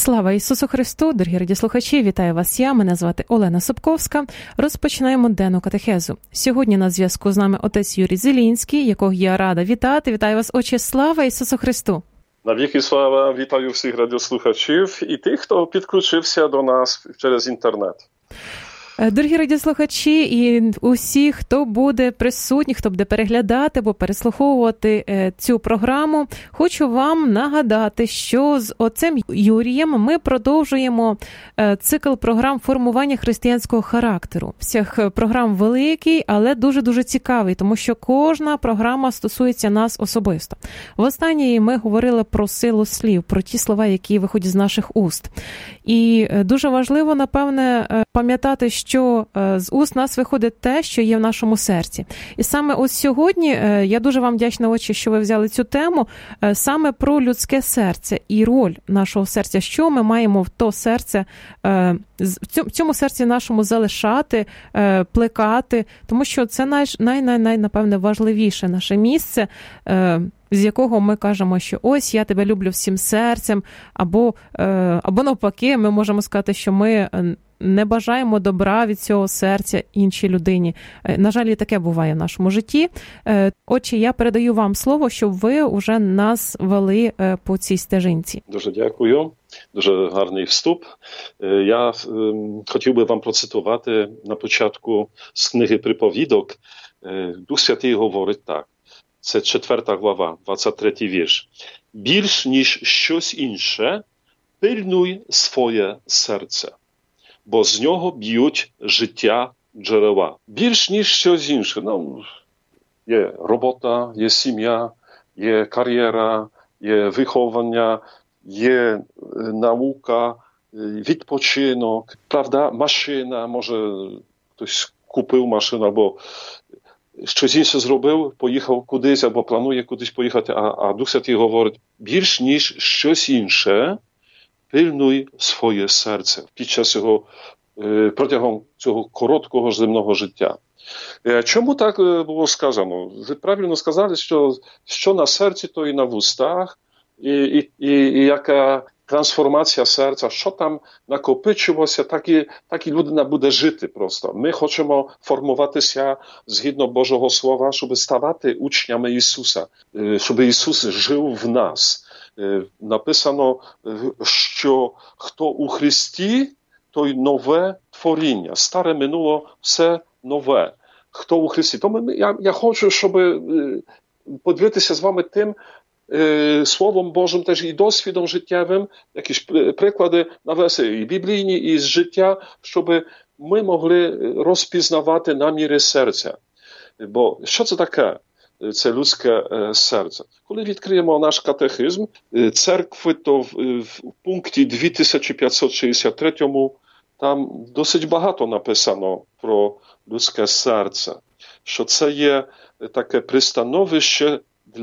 Слава Ісусу Христу, дорогі радіослухачі, вітаю вас я, мене звати Олена Собковська. Розпочинаємо денну катехезу. Сьогодні на зв'язку з нами отець Юрій Зелінський, якого я рада вітати. Вітаю вас, отче, слава Ісусу Христу. Навіки слава, вітаю всіх радіослухачів і тих, хто підключився до нас через інтернет. Дорогі радіослухачі і усі, хто буде присутній, хто буде переглядати або переслуховувати цю програму, хочу вам нагадати, що з отцем Юрієм ми продовжуємо цикл програм формування християнського характеру. Всіх програм великий, але дуже-дуже цікавий, тому що кожна програма стосується нас особисто. В останній ми говорили про силу слів, про ті слова, які виходять з наших уст. І дуже важливо, напевне, пам'ятати, що з уст нас виходить те, що є в нашому серці. І саме ось сьогодні я дуже вам вдячна, отче, що ви взяли цю тему, саме про людське серце і роль нашого серця, що ми маємо в то серце, в цьому серці нашому залишати, плекати, тому що це напевне, важливіше наше місце, з якого ми кажемо, що ось я тебе люблю всім серцем, або навпаки, ми можемо сказати, що ми не бажаємо добра від цього серця іншій людині. На жаль, і таке буває в нашому житті. Отче, я передаю вам слово, щоб ви вже нас вели по цій стежинці. Дуже дякую. Дуже гарний вступ. Я хотів би вам процитувати на початку з книги «Приповідок». Дух Святий говорить так. Це 4 глава, 23 вірш. «Більш ніж щось інше, пильнуй своє серце, бо з нього б'ють життя джерела». Більш ніж щось інше. Є робота, є сім'я, є кар'єра, є виховання, є наука, відпочинок, правда, машина, може хтось купив машину або щось інше зробив, поїхав кудись або планує кудись поїхати, а Дух Святий говорить, більш ніж щось інше, пильнуй своє серце під час протягом цього короткого земного життя. Чому так було сказано? Ви правильно сказали, що на серці, то і на вустах, і яка трансформація серця, що там накопичилося, так і людина буде жити просто. Ми хочемо формуватися згідно Божого Слова, щоб ставати учнями Ісуса, щоб Ісус жив в нас. Написано, що хто у Христі, той нове творіння. Старе минуло, все нове. Хто у Христі. Тому я хочу, щоб поділитися з вами тим Словом Божим, теж і досвідом життєвим, якісь приклади навести і біблійні, і з життя, щоб ми могли розпізнавати наміри серця. Бо що це таке? Це людське серце. Коли відкриємо наш катехизм, церкви, то в пункті 2563 там досить багато написано про людське серце, що це є таке пристановище,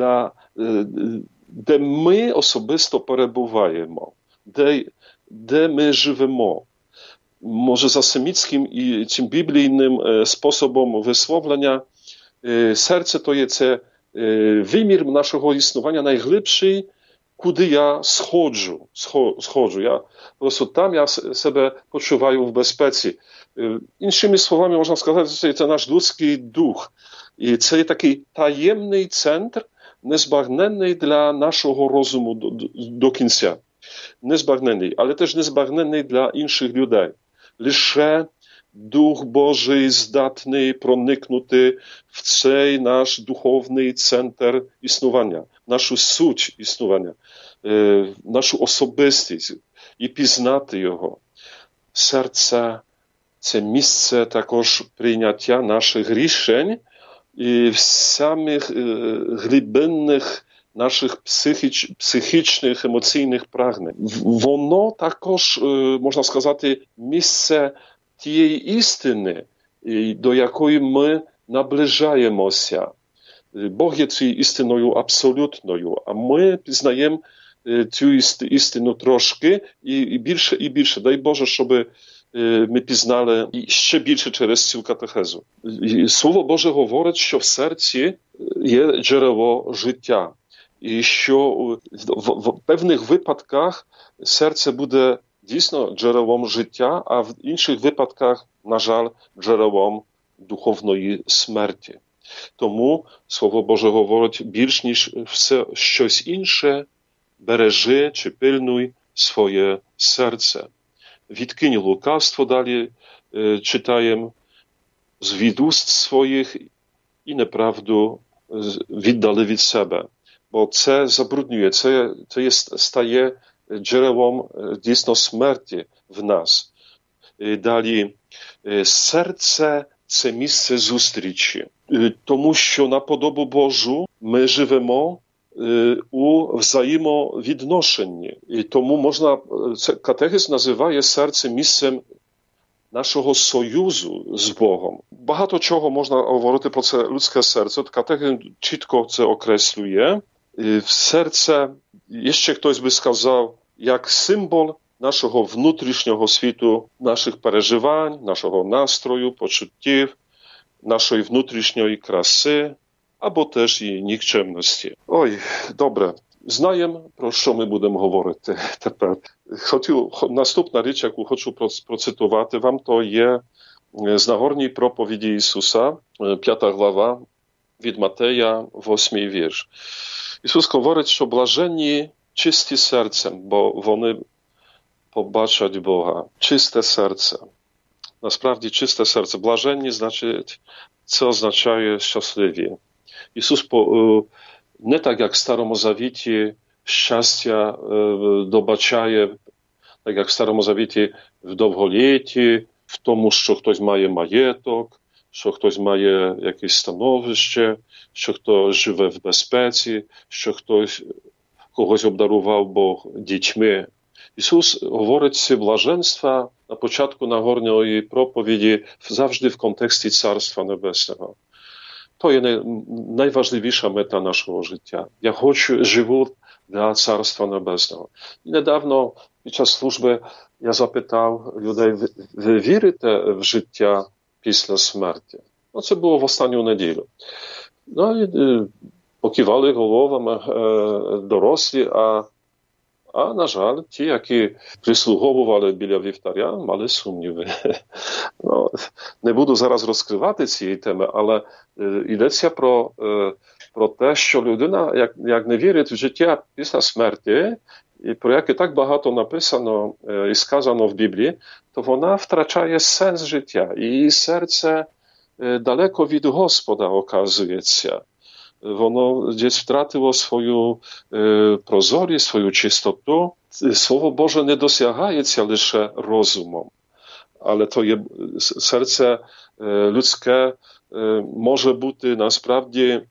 де ми особисто перебуваємо, де ми живемо. Може, за семітським і цим біблійним способом висловлення, серце то є це вимір нашого існування найглибший, куди я сходжу. Я просто там я себе почуваю в безпеці. Іншими словами, можна сказати, що це наш людський дух. І це є такий таємний центр, незбагненний для нашого розуму до кінця. Незбагненний, але теж незбагненний для інших людей. Лише Дух Божий здатний проникнути в цей наш духовний центр існування, нашу суть існування, нашу особистість і пізнати його. Серце – це місце також прийняття наших рішень і в самих глибинних наших психічних, емоційних прагнень. Воно також, можна сказати, місце тієї істини, до якої ми наближаємося. Бог є цією істиною абсолютною, а ми пізнаємо цю істину трошки і більше і більше. Дай Боже, щоб ми пізнали ще більше через цю катехезу. Слово Боже говорить, що в серці є джерело життя. і що в певних випадках серце буде дійсно джерелом життя, а в інших випадках, на жаль, джерелом духовної смерті. Тому Слово Боже говорить, більш ніж все щось інше, бережи чи пильнуй своє серце. Відкинь лукавство, далі читаємо, від уст своїх і неправду віддали від себе. Бо це забруднює, це стає джерелом дійсно смерті в нас. Далі, серце – це місце зустрічі. Тому що на подобу Божу ми живемо у взаємовідношенні. І тому катехизм називає серце місцем нашого союзу з Богом. Багато чого можна говорити про це людське серце. Катехизм чітко це окреслює. Серце, ще хтось би сказав, як символ нашого внутрішнього світу, наших переживань, нашого настрою, почуттів, нашої внутрішньої краси, або теж і нікчемності. Ой, добре. Знаємо, про що ми будемо говорити тепер. Наступна річ, яку хочу процитувати вам, то є з Нагорній проповіді Ісуса, 5 глава, від Матея, 8 вірш. Ісус говорить, що блаженні чисті серцем, бо вони побачать Бога. Чисте серце. Насправді, чисте серце. Блаженні, значить, це означає щасливі. Ісус не так, як в Старому Завіті, щастя добачає, так як в Старому Завіті в довголітті, в тому, що хтось має маєток, що хтось має якесь становище, що хтось живе в безпеці, що когось обдарував Бог дітьми. Ісус говорить ці блаженства на початку Нагорної проповіді завжди в контексті Царства Небесного. To jest najważniejsza meta naszego życia. Ja живу dla Царства Небесного. I niedawno podczas służby ja zapytał людей, ви вірите в життя після смерті? No, це було в останню неділю. No i покивали головами дорослі, а на жаль, ті, які прислуговували біля вівтаря, мали сумніви. Ну, не буду зараз розкривати цієї теми, але йдеться про те, що людина, як не вірить в життя після смерті, і про яке так багато написано і сказано в Біблії, то вона втрачає сенс життя. І її серце далеко від Господа оказується. Воно десь втратило свою прозорість, свою чистоту. Слово Боже не досягається лише розумом, але то є серце людське може бути насправді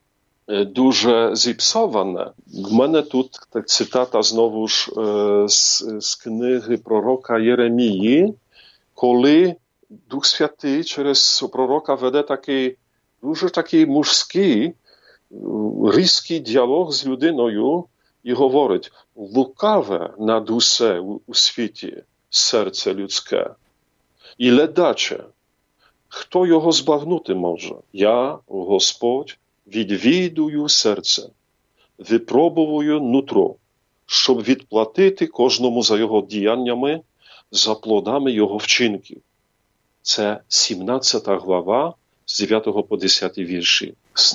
дуже зіпсоване. В мене тут так, цитата знову ж з книги пророка Єремії, коли Дух Святий через пророка веде дуже такий мужський, різкий діалог з людиною і говорить, лукаве над усе у світі серце людське і ледаче. Хто його збагнути може? Я, Господь, відвідую серце, випробую нутро, щоб відплатити кожному за його діяннями, за плодами його вчинків. Це 17 глава, з 9 по 10 вірші.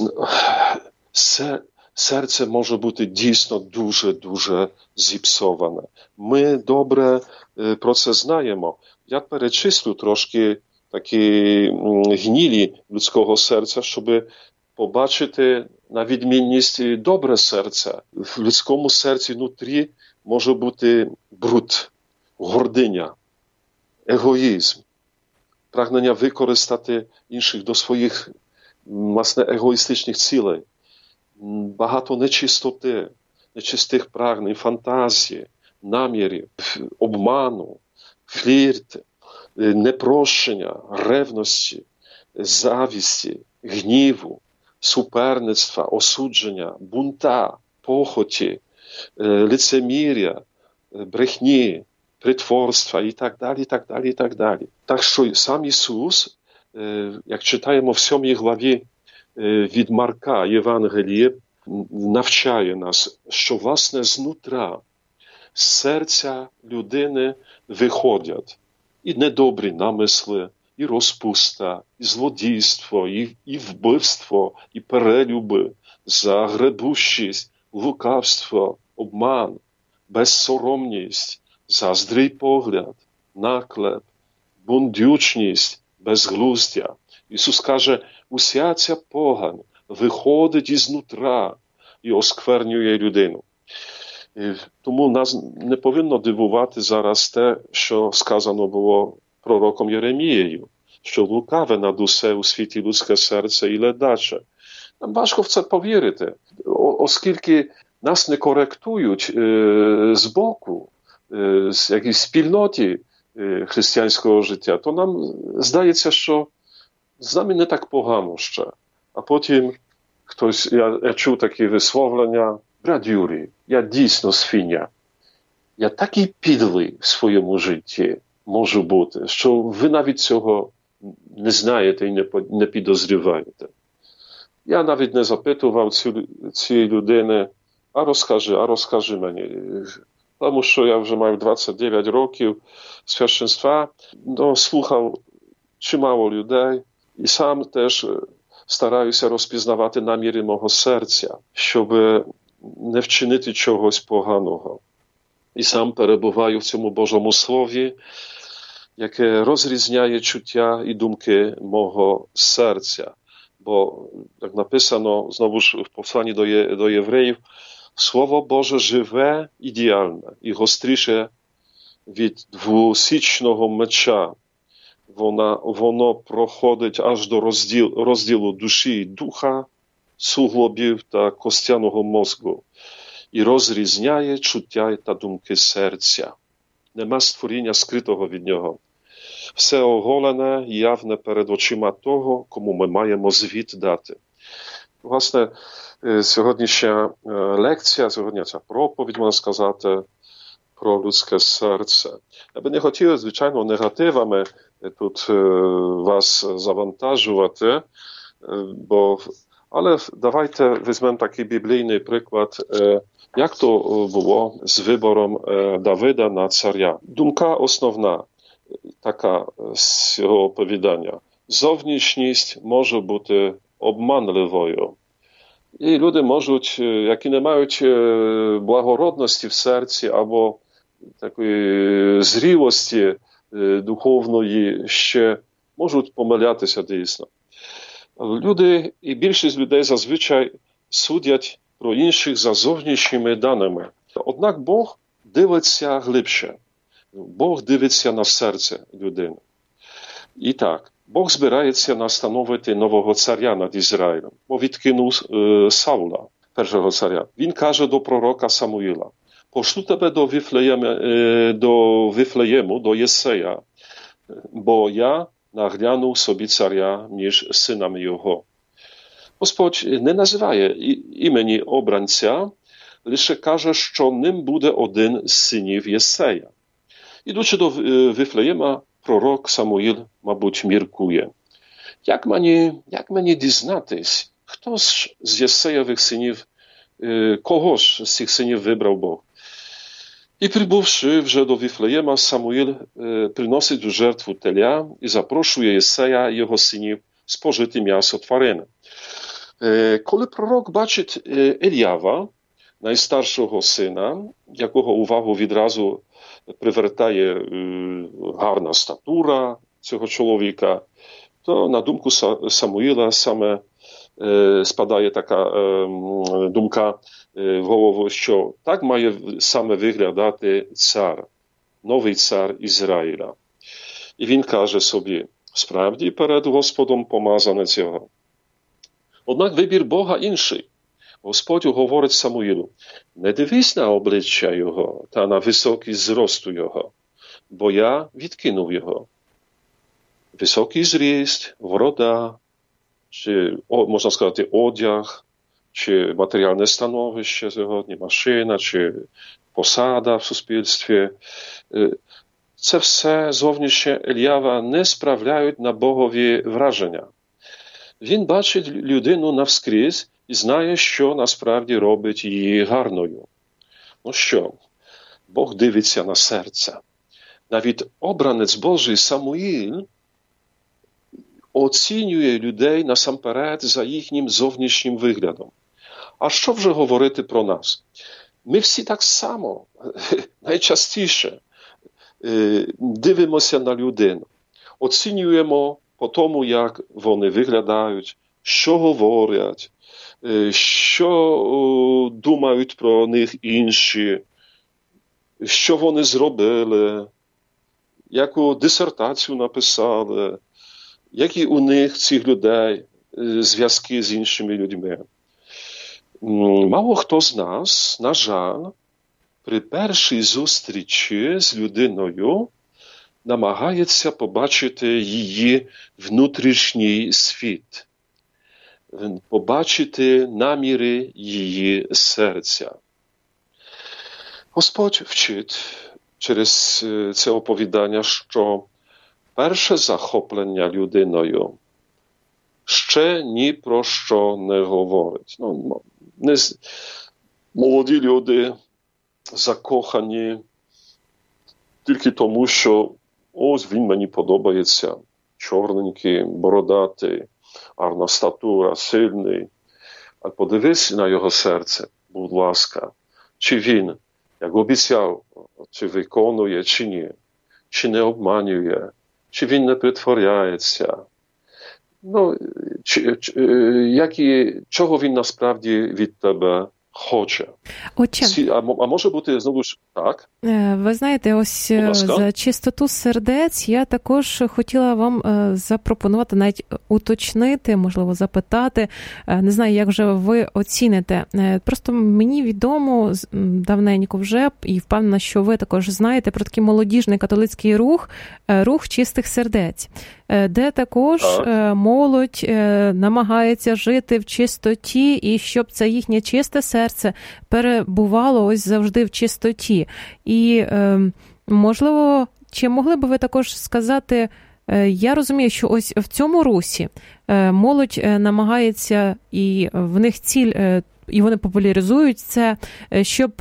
Серце може бути дійсно дуже-дуже зіпсоване. Ми добре про це знаємо. Я перечислю трошки такі гнилі людського серця, щоб побачити на відмінність добре серце. В людському серці внутрі може бути бруд, гординя, егоїзм, прагнення використати інших до своїх, власне, егоїстичних цілей. Багато нечистоти, нечистих прагнень, фантазії, намірів, обману, флірти, непрощення, ревності, завісті, гніву, суперництва, осудження, бунта, похоті, лицемір'я, брехні, притворства і так далі, і так далі, і так далі. Так що сам Ісус, як читаємо в 7 главі від Марка Євангелії, навчає нас, що, власне, знутра, з серця людини виходять і недобрі намисли, і розпуста, і злодійство, і вбивство, і перелюби, загребущість, лукавство, обман, безсоромність, заздрий погляд, наклеп, бундючність, безглуздя. Ісус каже, уся ця погань виходить ізнутра і осквернює людину. І тому нас не повинно дивувати зараз те, що сказано було пророком Єремією, що лукаве над усе у світі людське серце і ледаче. Нам важко в це повірити, оскільки нас не коректують з боку, з якійсь спільноті християнського життя, то нам здається, що з нами не так погано ще. А потім хтось, я чув такі висловлення, брат Юрій, я дійсно свиня. Я такий підлий в своєму житті можу бути, що ви навіть цього не знаєте і не підозріваєте. Я навіть не запитував цієї людини, а розкажи мені. Тому що я вже маю 29 років священства, слухав чимало людей і сам теж стараюся розпізнавати наміри мого серця, щоб не вчинити чогось поганого. І сам перебуваю в цьому Божому Слові, яке розрізняє чуття і думки мого серця. Бо, як написано, знову ж в посланні до євреїв, Слово Боже живе і діяльне, і гостріше від двосічного меча. Воно проходить аж до розділу душі і духа, суглобів та костяного мозку і розрізняє чуття та думки серця. Нема створіння скритого від нього. Все оголене і явне перед очима того, кому ми маємо звіт дати. Власне, сьогоднішня лекція, сьогодні ця проповідь, можна сказати, про людське серце. Я би не хотів, звичайно, негативами тут вас завантажувати, але давайте візьмемо такий біблійний приклад, як то було з вибором Давида на царя. Думка основна така з його оповідання. Зовнішність може бути обманливою. І люди можуть, які не мають благородності в серці або такої зрілості духовної, ще можуть помилятися дійсно. Люди і більшість людей зазвичай судять про інших за зовнішніми даними. Однак Бог дивиться глибше. Бог дивиться на серце людини. І так, Бог збирається настановити нового царя над Ізраїлем, бо відкинув Саула, першого царя. Він каже до пророка Самуїла, пошлю тебе до Вифлеєму, до Єсея, бо я наглянув собі царя між синами його. Господь не називає імені обранця, лише каже, що ним буде один з синів Єсея. Ідучи до Вифлеєма, пророк Самуїл, мабуть, міркує. Як мені дізнатись, хто з Єсеєвих синів, кого ж з цих синів вибрав Бог? І прибувши вже до Вифлеєма, Самуїл приносить в жертву теля і запрошує Єсея і його синів спожити м'ясо тварини. Коли пророк бачить Еліява, найстаршого сина, якого увагу відразу привертає гарна статура цього чоловіка, то на думку Самуїла саме спадає така думка в голову, що так має саме виглядати цар, новий цар Ізраїля. І він каже собі, справді перед Господом помазане цього. Однак вибір Бога інший. Господь говорить Самуїлу, не дивись на обличчя його та на високий зросту його, бо я відкинув його. Високий зріст, врода, чи, можна сказати, одяг, чи матеріальне становище сьогодні, машина, чи посада в суспільстві. Це все зовнішнє Еліява не справляють на Богові враження. Він бачить людину навскрізь і знає, що насправді робить її гарною. Ну що, Бог дивиться на серце. Навіть обранець Божий Самуїль оцінює людей насамперед за їхнім зовнішнім виглядом. А що вже говорити про нас? Ми всі так само, найчастіше, дивимося на людину. Оцінюємо по тому, як вони виглядають, що говорять, що думають про них інші, що вони зробили, яку дисертацію написали, які у них, цих людей, зв'язки з іншими людьми. Мало хто з нас, на жаль, при першій зустрічі з людиною намагається побачити її внутрішній світ, побачити наміри її серця. Господь вчить через це оповідання, що перше захоплення людиною ще ні про що не говорить. Молоді люди закохані тільки тому, що ось він мені подобається, чорненький, бородатий, гарна статура, сильний. А подивись на його серце, будь ласка, чи він, як обіцяв, чи виконує, чи ні, чи не обманює, чи він не притворяється. Чого він насправді від тебе хоче. Отче, а може бути знову ж так? Ви знаєте, ось за чистоту сердець я також хотіла вам запропонувати, навіть уточнити, можливо, запитати. Не знаю, як же ви оціните. Просто мені відомо давненько вже, і впевнена, що ви також знаєте про такий молодіжний католицький рух чистих сердець, де також молодь намагається жити в чистоті, і щоб це їхнє чисте серце перебувало ось завжди в чистоті. І, можливо, чи могли б ви також сказати, я розумію, що ось в цьому русі молодь намагається, і в них ціль, і вони популяризують це, щоб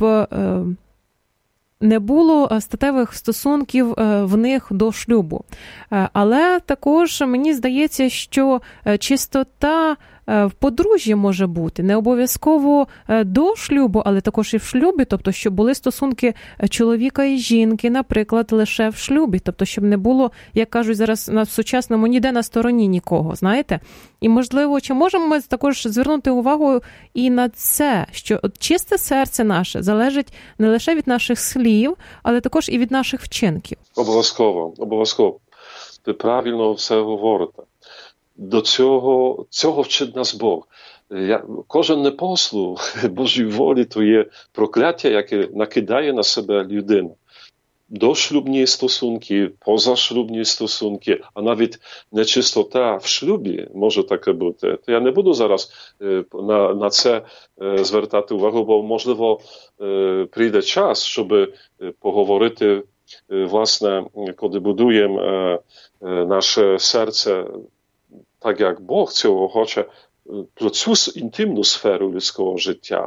не було статевих стосунків в них до шлюбу. Але також мені здається, що чистота в подружжі може бути, не обов'язково до шлюбу, але також і в шлюбі, тобто, щоб були стосунки чоловіка і жінки, наприклад, лише в шлюбі, тобто, щоб не було, як кажуть зараз на сучасному, ніде на стороні нікого, знаєте? І, можливо, чи можемо ми також звернути увагу і на це, що чисте серце наше залежить не лише від наших слів, але також і від наших вчинків? Обов'язково. Ви правильно все говорите. До цього вчить нас Бог. Кожен непослух Божій волі – то є прокляття, яке накидає на себе людина. Дошлюбні стосунки, позашлюбні стосунки, а навіть нечистота в шлюбі може таке бути. То я не буду зараз на це звертати увагу, бо, можливо, прийде час, щоб поговорити, власне, коли будуємо наше серце так, як Бог цього хоче, про цю інтимну сферу людського життя.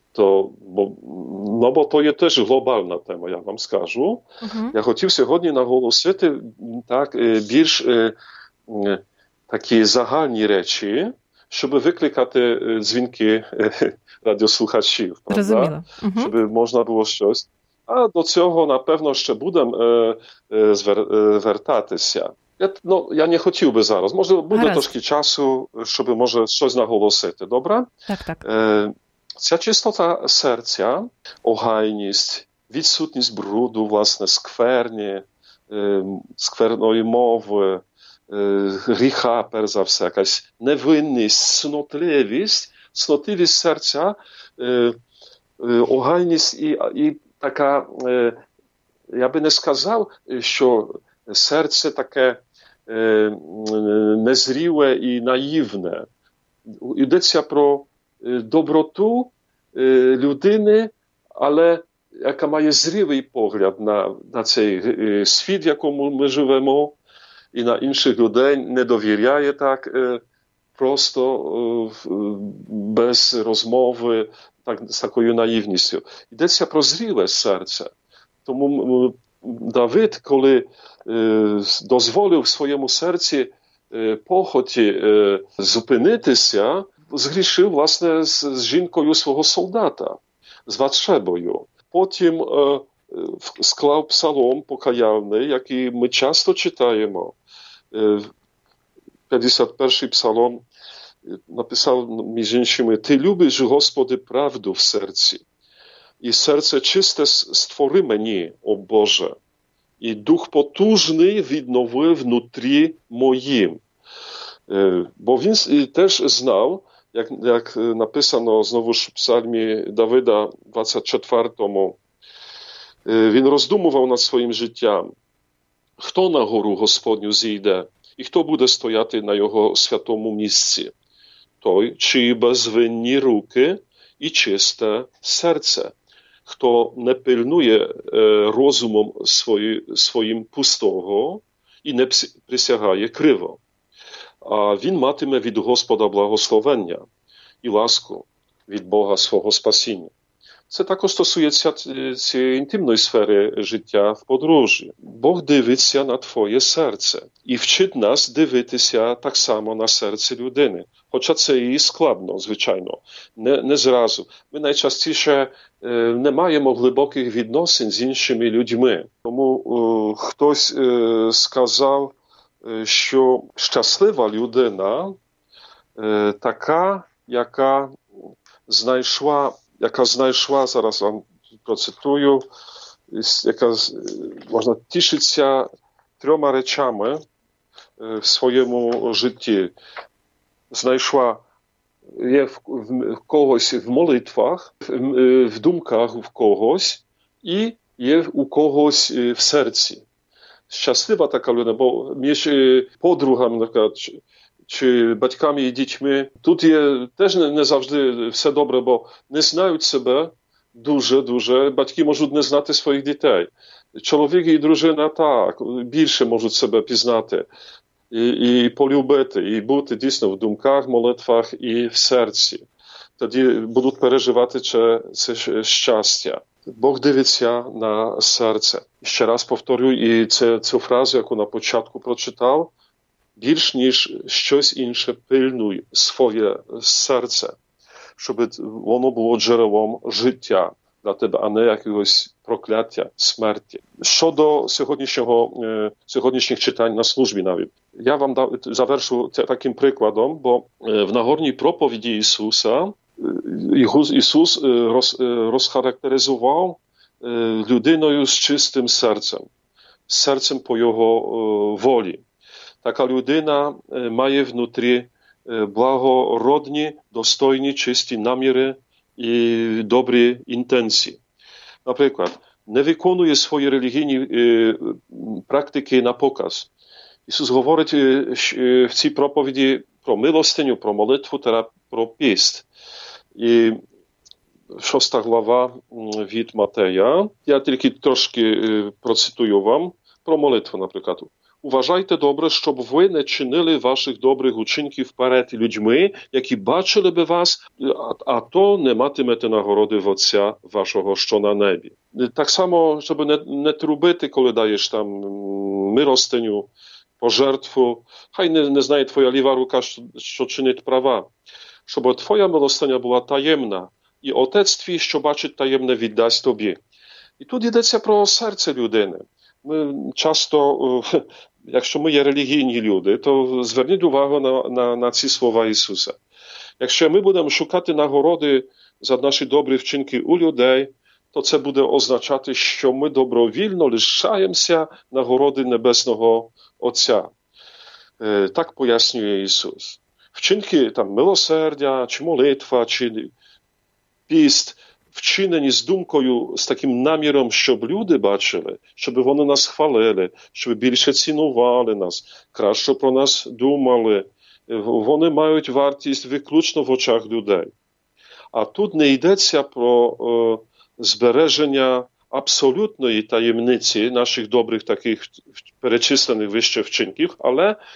Бо то є теж глобальна тема, я вам скажу. Я хотів сьогодні наголосити більш такі загальні речі, щоб викликати дзвінки радіослухачів. Розуміло. Щоб можна було щось. А до цього, напевно, ще будемо звертатися. Я не хотів би зараз. Може, буде трошки часу, щоб, може, щось наголосити. Добре? Так. Ця чистота серця, охайність, відсутність бруду, власне, скверної мови, гріха, перш за все, якась невинність, цнотливість серця, охайність і така, я би не сказав, що серце таке незріле і наївне. Йдеться про доброту людини, але яка має зрілий погляд на цей світ, в якому ми живемо, і на інших людей, не довіряє так просто без розмови, так, з такою наївністю. Йдеться про зріле серце. Тому Давид, коли дозволив в своєму серці похоті зупинитися, згрішив, власне, з жінкою свого солдата, з Ватшебою. Потім склав псалом покаяльний, який ми часто читаємо. 51-й псалом написав між іншими: «Ти любиш, Господи, правду в серці, і серце чисте створи мені, о Боже, і дух потужний віднови внутрі моїм». Бо він теж знав, як написано знову ж в псальмі Давида 24-му, він роздумував над своїм життям. Хто на гору Господню зійде, і хто буде стояти на його святому місці? Той, чиї безвинні руки і чисте серце, хто не пильнує розумом своїм пустого і не присягає криво. А він матиме від Господа благословення і ласку від Бога свого спасіння. Це також стосується цієї інтимної сфери життя в подорожі. Бог дивиться на твоє серце і вчить нас дивитися так само на серце людини. Хоча це і складно, звичайно, не зразу. Ми найчастіше не маємо глибоких відносин з іншими людьми. Тому хтось сказав, що щаслива людина така, яка знайшла, зараз вам процитую, яка можна тішитися 3 речами в своєму житті. Знайшла є в когось в молитвах, в думках в когось і є у когось в серці. Щаслива така людина, бо між подругами, наприклад, чи батьками і дітьми, тут є теж не завжди все добре, бо не знають себе дуже. Батьки можуть не знати своїх дітей. Чоловік і дружина так, більше можуть себе пізнати і полюбити, і бути дійсно в думках, молитвах і в серці. Тоді будуть переживати це щастя. Бог дивиться на серце. Ще раз повторюю, і цю фразу, яку на початку прочитав, більш ніж щось інше пильнуй своє серце, щоб воно було джерелом життя для тебе, а не якогось прокляття, смерті. Щодо сьогоднішніх читань на службі навіть. Я вам завершу таким прикладом, бо в Нагорній проповіді Ісуса Ісус розхарактеризував людиною з чистим серцем по Його волі. Така людина має внутрі благородні, достойні, чисті наміри і добрі інтенції. Наприклад, не виконує свої релігійні практики на показ. Ісус говорить в цій проповіді про милостиню, про молитву та про піст. І 6 глава від Матея. Я тільки трошки процитую вам про молитву, наприклад. Уважайте добре, щоб ви не чинили ваших добрих учинків перед людьми, які бачили би вас, а то не матимете нагороди в Отця вашого, що на небі. Так само, щоб не трубити, коли даєш там милостиню, пожертву. Хай не знає твоя ліва рука, що чинить права. Щоб твоя милостиня була таємна, і Отець твій, що бачить таємне, віддасть тобі. І тут йдеться про серце людини. Ми часто, якщо ми є релігійні люди, то зверніть увагу на ці слова Ісуса. Якщо ми будемо шукати нагороди за наші добрі вчинки у людей, то це буде означати, що ми добровільно лишаємося нагороди Небесного Отця. Так пояснює Ісус. Вчинки там милосердя, чи молитва, чи піст, вчинені з думкою, з таким наміром, щоб люди бачили, щоб вони нас хвалили, щоб більше цінували нас, краще про нас думали. Вони мають вартість виключно в очах людей. А тут не йдеться про збереження абсолютної таємниці наших добрих таких перечислених вище вчинків, але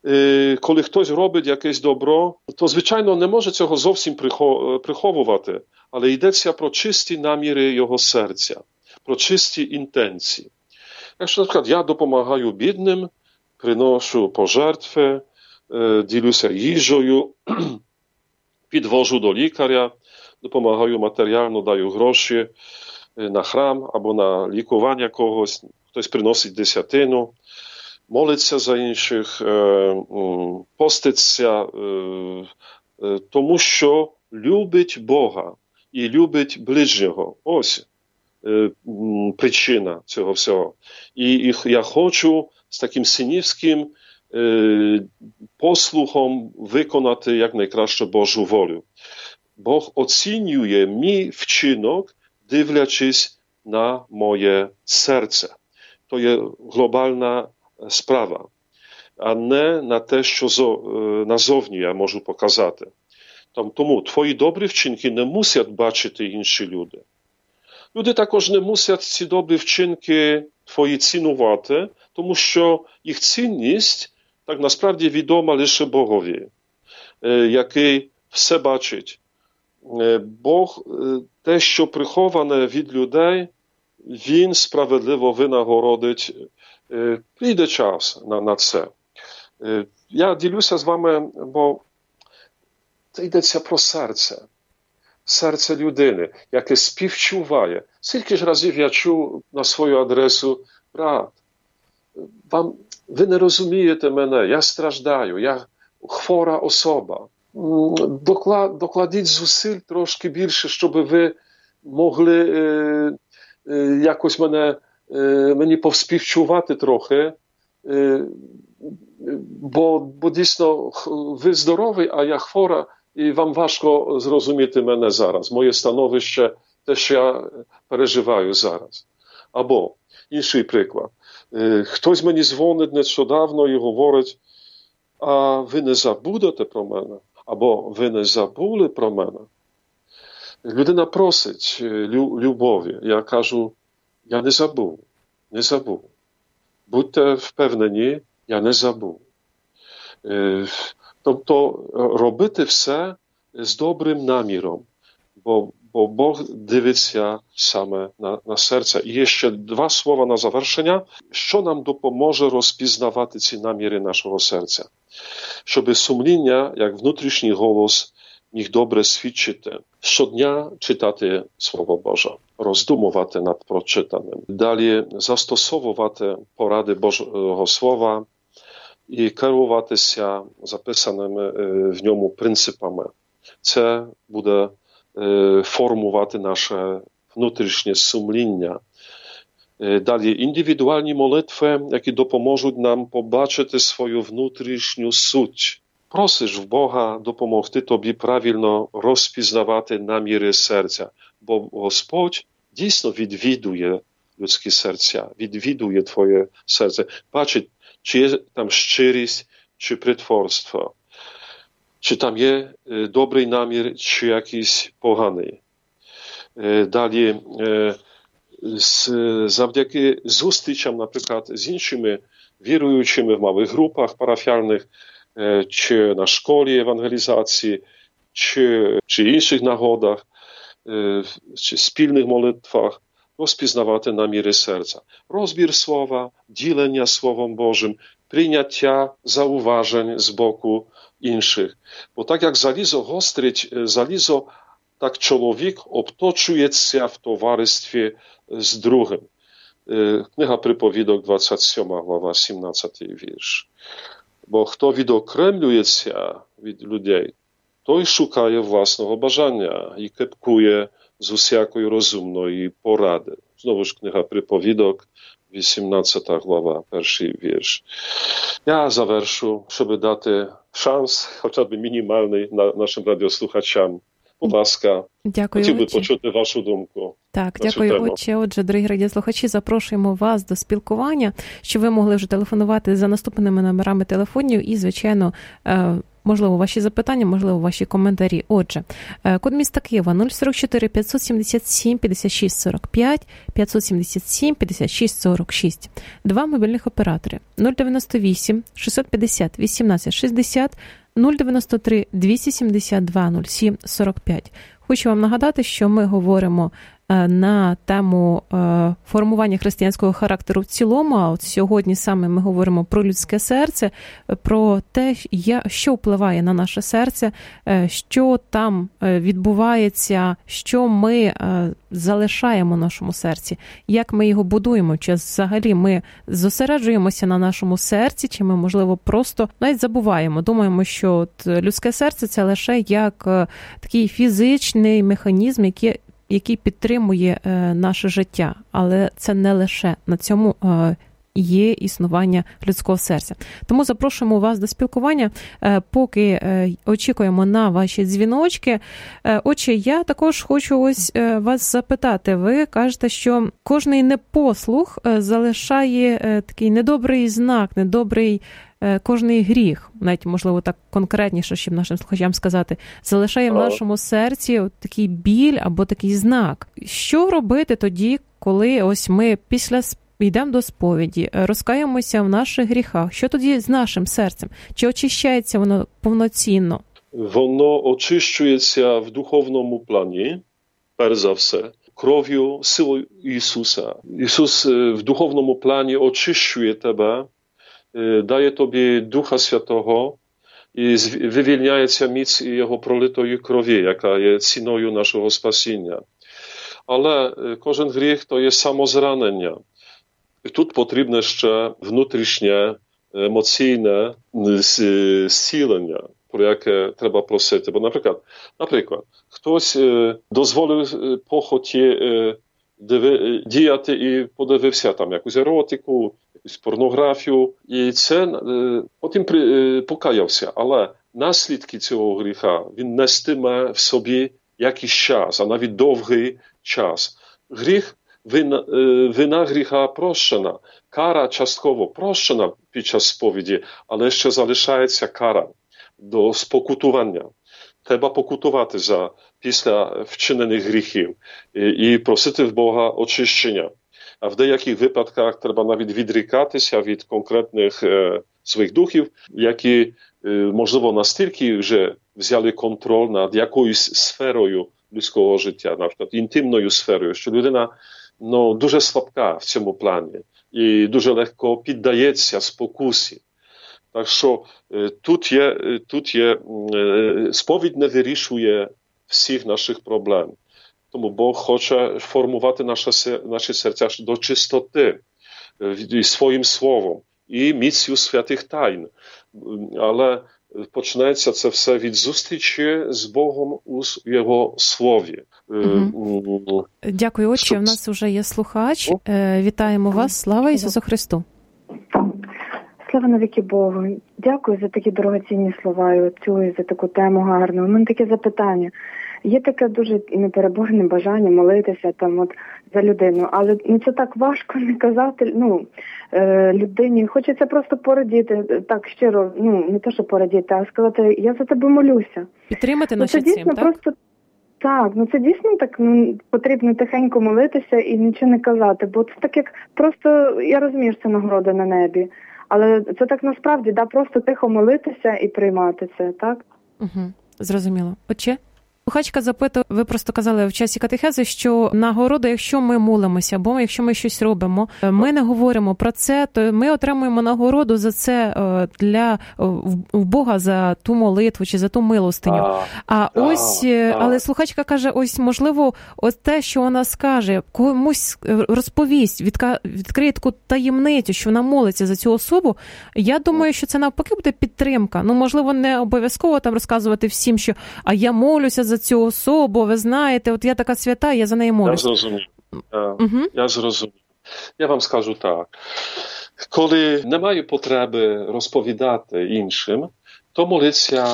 коли хтось робить якесь добро, то, звичайно, не може цього зовсім приховувати, але йдеться про чисті наміри його серця, про чисті інтенції. Якщо, наприклад, я допомагаю бідним, приношу пожертви, ділюся їжею, підвожу до лікаря, допомагаю матеріально, даю гроші на храм або на лікування когось, хтось приносить десятину, молиться за інших, поститься, тому що любить Бога і любить ближнього. Ось причина цього всього. І я хочу з таким синівським послухом виконати якнайкраще Божу волю. Бог оцінює мій вчинок, дивлячись на моє серце. To jest globalna sprawa, a nie na te, що назовні я можу показати. Тому твої добрі вчинки не мусять бачити інші люди. Люди також не мусять ці добрі вчинки твої цінувати, тому що їх цінність так насправді відома лише Богові, який все бачить. Бог, те, що приховане від людей, Він справедливо винагородить. Прийде час на це. Я ділюся з вами, бо це йдеться про серце. Серце людини, яке співчуває. Скільки ж разів я чув на свою адресу: брат, ви не розумієте мене, я страждаю, я хвора особа. Докладіть зусиль трошки більше, щоб ви могли якось мені повспівчувати трохи, бо дійсно ви здоровий, а я хвора, і вам важко зрозуміти мене зараз, моє становище, те, що я переживаю зараз. Або інший приклад. Хтось мені дзвонить нещодавно і говорить: а ви не забудете про мене? Або ви не забули про мене? Людина просить любові. Я кажу: я не забув. Будьте впевнені, я не забув. Тобто робити все з добрим наміром, бо Бог дивиться саме на серце. І є ще два слова на завершення, що нам допоможе розпізнавати ці наміри нашого серця. Щоб сумління, як внутрішній голос, міг добре свідчити. Щодня читати Слово Боже, роздумувати над прочитаним. Далі застосовувати поради Божого Слова і керуватися записаними в ньому принципами. Це буде формувати наше внутрішнє сумління. Далі індивідуальні молитви, які допоможуть нам побачити свою внутрішню суть. Просиш в Бога допомогти тобі правильно розпізнавати наміри серця, бо Господь дійсно відвідує людські серця, відвідує твоє серце, бачить, чи є там щирість, чи притворство, чи там є добрий намір, чи якийсь поганий. Далі, завдяки зустрічам, наприклад, з іншими віруючими в малих групах парафіальних, чи на школі евангелізації, чи інших нагодах, чи спільних молитвах, розпізнавати наміри серця. Розбір слова, ділення Словом Божим, прийняття зауважень з боку інших. Бо так як залізо гострить залізо, так чоловік обточується в товаристві з другим. Книга Приповідок, 27 глава, 17 вірш. Бо хто відокремлюється від людей, той шукає власного бажання і кепкує з усякої розумної поради. Знову ж книга Приповідок, 18 глава, перший вірш. Я завершу, щоб дати шанс, хоча б мінімальний, нашим радіослухачам. Будь ласка, хотів би почути вашу думку. Так, дякую, отче. Отже, дорогі радіослухачі, запрошуємо вас до спілкування, щоб ви могли вже телефонувати за наступними номерами телефонів і, звичайно, можливо, ваші запитання, можливо, ваші коментарі. Отже, код міста Києва 044 577 56 45, 577 56 46. Два мобільних оператори 098 650 18 60, 093 272 07 45. Хочу вам нагадати, що ми говоримо на тему формування християнського характеру в цілому, а от сьогодні саме ми говоримо про людське серце, про те, що впливає на наше серце, що там відбувається, що ми залишаємо в нашому серці, як ми його будуємо, чи взагалі ми зосереджуємося на нашому серці, чи ми, можливо, просто навіть забуваємо, думаємо, що от людське серце – це лише як такий фізичний механізм, який підтримує наше життя, але це не лише на цьому є існування людського серця. Тому запрошуємо вас до спілкування, поки очікуємо на ваші дзвіночки. Отже, я також хочу ось вас запитати. Ви кажете, що кожний непослух залишає такий недобрий знак, недобрий кожний гріх, навіть, можливо, так конкретніше, щоб нашим слухачам сказати, залишає в нашому серці такий біль або такий знак. Що робити тоді, коли ось ми йдемо до сповіді, розкаємося в наших гріхах? Що тоді з нашим серцем? Чи очищається воно повноцінно? Воно очищується в духовному плані, перш за все, кров'ю, силою Ісуса. Ісус в духовному плані очищує тебе, daje Tobie Ducha Świętego i wywilniaється міць Його пролитої крові, яка є ціною нашого спасіння. Але кожен гріх – то є самозранення. І тут потрібне ще внутрішнє, емоційне зцілення, про яке треба просити. Бо, наприклад, хтось дозволив похоті діяти і подивився там якусь еротику, якусь порнографію, і це потім покаявся. Але наслідки цього гріха він нестиме в собі якийсь час, а навіть довгий час. Вина гріха прощена, кара частково прощена під час сповіді, але ще залишається кара до спокутування. Треба покутувати після вчинених гріхів і просити в Бога очищення. А в деяких випадках треба навіть відрікатися від конкретних своїх духів, які, можливо, настільки вже взяли контроль над якоюсь сферою людського життя, наприклад, інтимною сферою, що людина дуже слабка в цьому плані і дуже легко піддається спокусі. Так що тут є сповідь не вирішує всіх наших проблем. Тому Бог хоче формувати наші серця до чистоти своїм словом і міцю святих тайн. Але починається це все від зустрічі з Богом у Його слові. Дякую, отче. У нас вже є слухач. Вітаємо вас. Слава Ісусу Христу. Слава навіки Богу. Дякую за такі дорогоцінні слова і за таку тему гарну. У мене таке запитання. Є таке дуже непереборне бажання молитися за людину, але це так важко не казати людині. Хочеться просто порадіти, так щиро, не те, що порадіти, а сказати, я за тебе молюся. Підтримати наші цим, так? Просто, так, це дійсно так, потрібно тихенько молитися і нічого не казати, бо це так як просто, я розумію, що це нагорода на небі, але це так насправді, просто тихо молитися і приймати це, так? Зрозуміло. Отче? Слухачка запитує, ви просто казали в часі катехези, що нагорода, якщо ми молимося, або якщо ми щось робимо, ми не говоримо про це, то ми отримуємо нагороду за це в Бога за ту молитву чи за ту милостиню. Але слухачка каже, ось можливо, ось те, що вона скаже, комусь розповість, відкриє таку таємницю, що вона молиться за цю особу. Я думаю, що це навпаки буде підтримка. Можливо, не обов'язково там розказувати всім, що а я молюся за цю особу, ви знаєте, от я така свята, я за неї молюся. Я зрозумів. Я вам скажу так. Коли немає потреби розповідати іншим, то молиться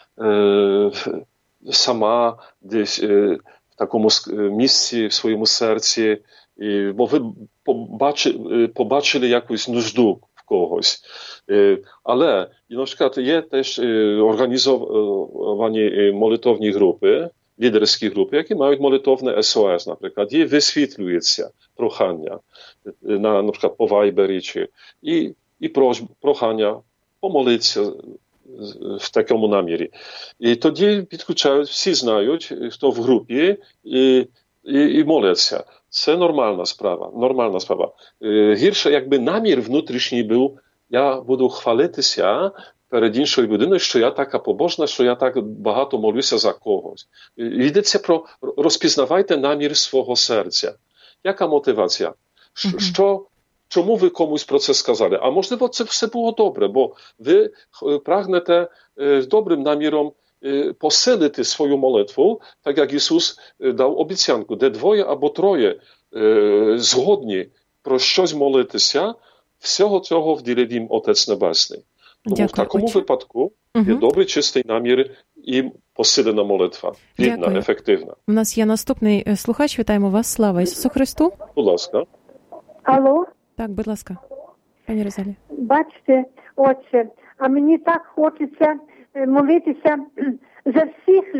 сама десь в такому місці в своєму серці, бо ви побачили якусь нужду когось. Але, на przykład, є теж організовані молитовні групи, лідерські групи, які мають молитовне СОС, наприклад, і висвітлюється прохання, наприклад, по Вайбері, і прохання помолитися в такому намірі. І тоді підключають, всі знають, хто в групі, і моляться. Це нормальна справа. Гірше, якби намір внутрішній був, я буду хвалитися перед іншою людиною, що я така побожна, що я так багато молюся за когось. Йдеться про розпізнавайте намір свого серця. Яка мотивація? Чому ви комусь про це сказали? А можливо, це все було добре, бо ви прагнете з добрим наміром посилити свою молитву, так як Ісус дав обіцянку, де двоє або троє згодні про щось молитися, всього цього вділив їм Отець Небесний. Тому в такому випадку є добрий, чистий намір і посилена молитва. Плідна, ефективна. У нас є наступний слухач. Вітаємо вас. Слава Ісусу Христу. Будь ласка. Алло? Так, будь ласка. Пані Розалія. Бачите, отче, а мені так хочеться молитися за всіх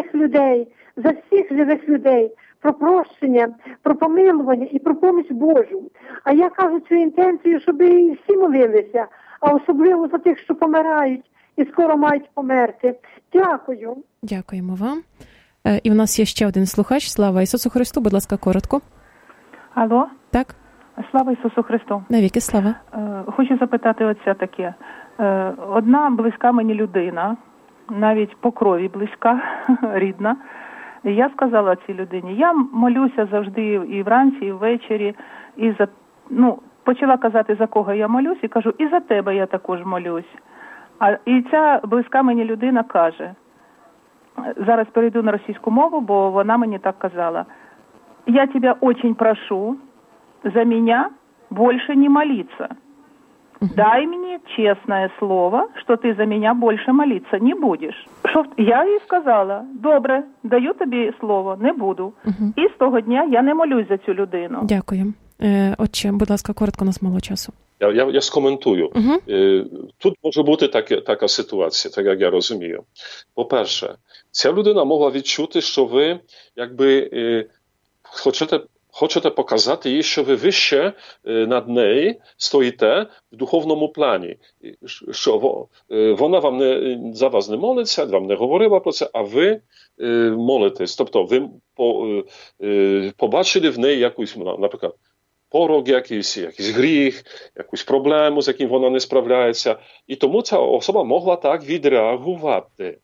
живих людей, про прощення, про помилування і про поміч Божу. А я кажу цю інтенцію, щоб і всі молилися, а особливо за тих, що помирають і скоро мають померти. Дякую. Дякуємо вам. І в нас є ще один слухач. Слава Ісусу Христу. Будь ласка, коротко. Алло? Так. Слава Ісусу Христу. Навіки слава. Хочу запитати оце таке. Одна близька мені людина, навіть по крові близька, рідна. Я сказала цій людині, я молюся завжди і вранці, і ввечері, і почала казати, за кого я молюсь, і кажу, і за тебе я також молюсь. І ця близька мені людина каже, зараз перейду на російську мову, бо вона мені так казала, я тебе очень прошу за меня больше не молиться. Дай мне честное слово, что ты за меня больше молиться не будешь. Я їй сказала, добре, даю тобі слово, не буду. І з того дня я не молюсь за цю людину. Дякую. Отче, будь ласка, коротко, у нас мало часу. Я скоментую. Тут може бути така ситуація, так як я розумію. По-перше, ця людина могла відчути, що ви якби хочете показати їй, що ви вище над нею стоїте в духовному плані. Що вона за вас не молиться, вам не говорила про це, а ви молитесь. Тобто ви побачили в неї якусь, наприклад, порог якийсь гріх, якусь проблему, з яким вона не справляється. І тому ця особа могла так відреагувати.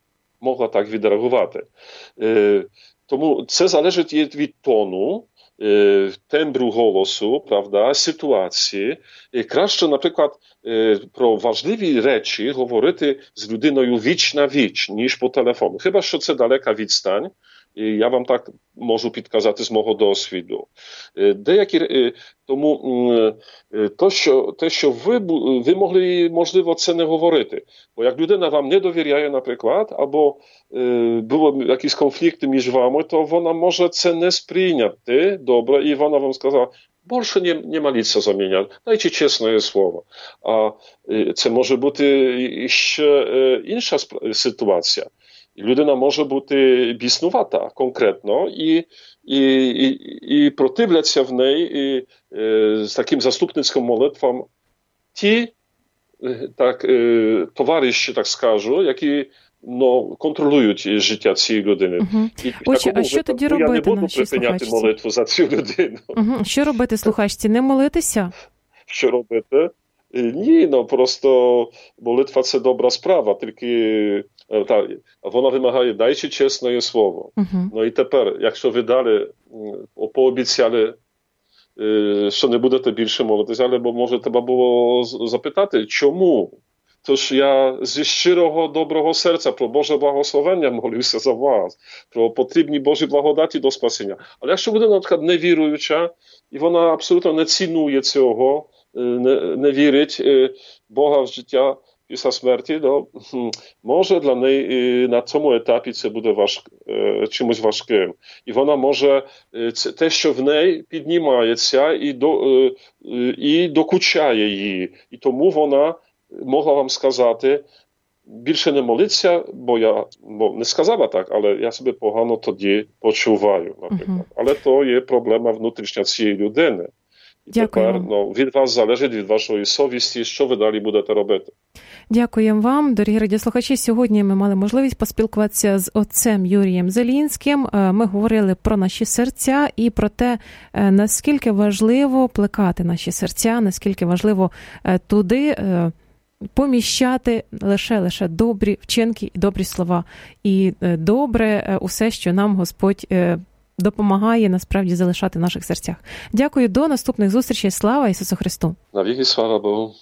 Тому це залежить від тону, тембру голосу, правда, ситуації. І краще, наприклад, про важливі речі говорити з людиною віч на віч, ніж по телефону. Хіба що це далека відстань. І я вам так можу підказати з мого досвіду. Тому те, що ви могли, можливо, це не говорити. Бо як людина вам не довіряє, наприклад, або було якісь конфлікти між вами, то вона може це не сприйняти добре, і вона вам сказала, більше не моліться за мене, дайте чесне слово. А це може бути ще інша ситуація. Людина може бути біснувата конкретно і противляться в неї з таким заступницьким молитвам ті товариші, так скажу, які контролюють життя цієї людини. Отже, а що тоді робити нашій слухачці? Я не буду припиняти молитву за цю людину. Що робити слухачці? Не молитися? Що робити? Ні, просто молитва – це добра справа, тільки вона вимагає дайте чесне слово. І тепер, якщо ви далі пообіцяли, що не будете більше молитися, або може треба було запитати, чому? Тож я зі щирого доброго серця про Боже благословення молюся за вас, про потрібні Божі благодаті до спасіння. Але якщо людина, наприклад, невіруюча, і вона абсолютно не цінує цього, не вірить Бога в життя після смерті, може для неї на цьому етапі це буде чимось важким. І вона може, те, що в неї піднімається і докучає її. І тому вона могла вам сказати, більше не молиться, бо не сказала так, але я себе погано тоді почуваю, наприклад. Але то є проблема внутрішня цієї людини. І тепер від вас залежить, від вашої совісті, що ви далі будете робити. Дякуємо вам, дорогі радіослухачі. Сьогодні ми мали можливість поспілкуватися з отцем Юрієм Зелінським. Ми говорили про наші серця і про те, наскільки важливо плекати наші серця, наскільки важливо туди поміщати лише добрі вчинки і добрі слова. І добре усе, що нам Господь допомагає насправді залишати в наших серцях. Дякую, до наступних зустрічей. Слава Ісусу Христу! Навіки слава Богу!